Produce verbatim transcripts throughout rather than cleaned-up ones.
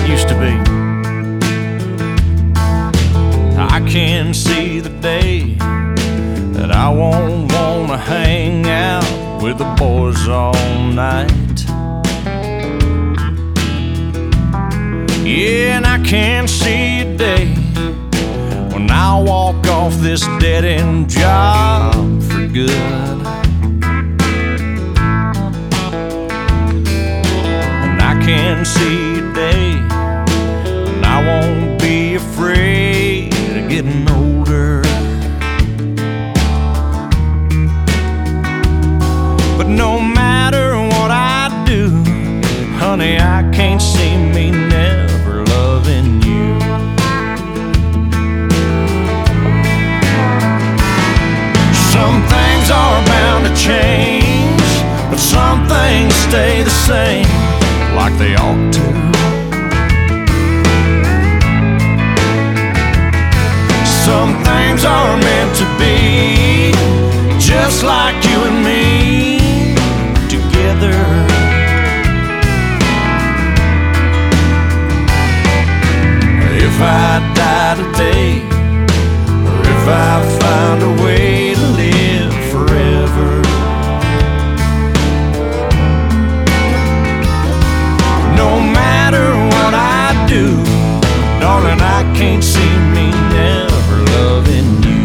it used to be. I can see the day that I won't wanna hang out with the boys all night. Yeah, and I can see a day when I'll walk off this dead-end job for good. And I can see a day when I won't be afraid of getting older. But no matter what I do, honey, I can't see me never loving you. Some things are bound to change, but some things stay the same like they ought to. Some things are meant to be, just like you and me together. If I die today, or if I find a way to live forever, no matter what I do, darling, I can't see me never loving you.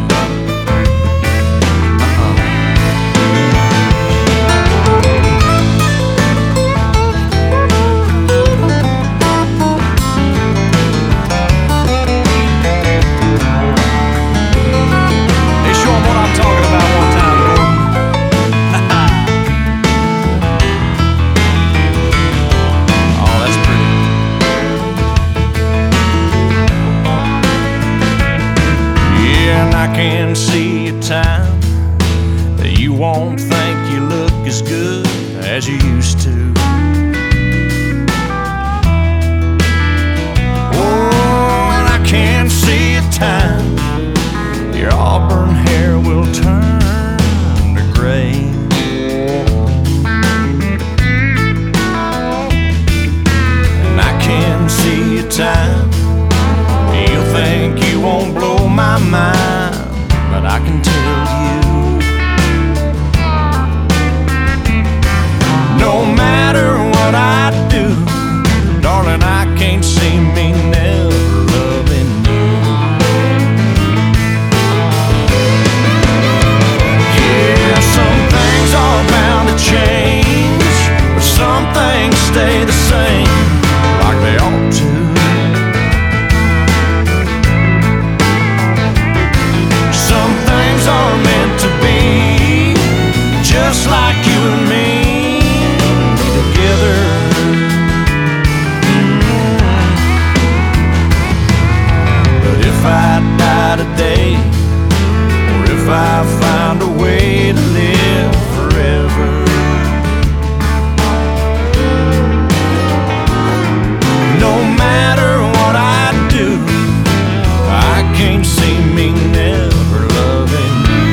I can see a time that you won't think you look as good as you used to. Oh, and I can see a time your auburn hair will turn to gray. And I can see a time you'll think you won't blow my mind, but I can tell you, no matter what I do, darling, I can't see me never loving you. Yeah, some things are bound to change, but some things stay the same like they ought to. Are meant to be, just like you and me together. But if I die today, or if I find a way to live forever, no matter what I do, I can't see me never loving you.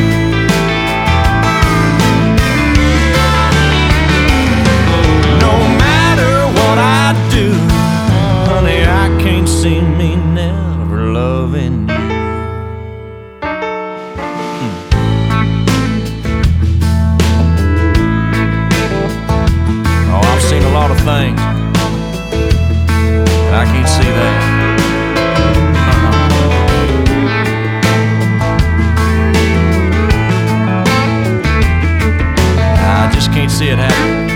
No matter what I do, honey, I can't see me never loving you. Hmm. Oh, I've seen a lot of things, and I can't see that. I just can't see it happen.